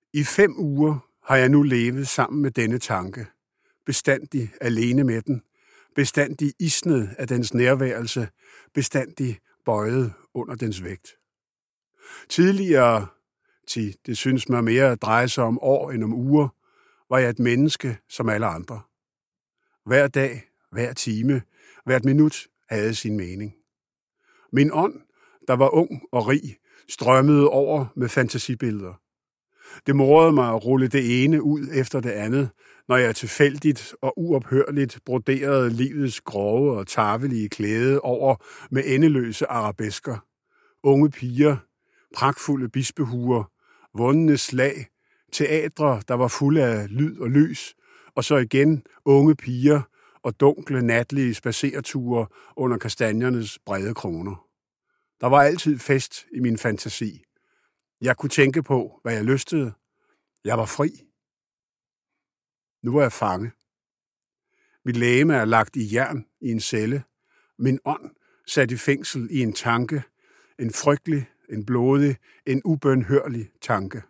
I 5 uger har jeg nu levet sammen med denne tanke, bestandig alene med den, bestandig isnet af dens nærværelse, bestandig bøjet under dens vægt. Tidligere, det synes mig mere at dreje sig om år end om uger, var jeg et menneske som alle andre. Hver dag, hver time, hvert minut havde sin mening. Min ånd, der var ung og rig, strømmede over med fantasibilleder. Det morede mig at rulle det ene ud efter det andet, når jeg tilfældigt og uophørligt broderede livets grove og tarvelige klæde over med endeløse arabesker. Unge piger, pragtfulde bispehuer, vundne slag, teatre, der var fulde af lyd og lys, og så igen unge piger og dunkle natlige spadserture under kastanjernes brede kroner. Der var altid fest i min fantasi. Jeg kunne tænke på, hvad jeg lystede. Jeg var fri. Nu var jeg fange. Mit legeme er lagt i jern i en celle. Min ånd sat i fængsel i en tanke. En frygtelig, en blodig, en ubønhørlig tanke.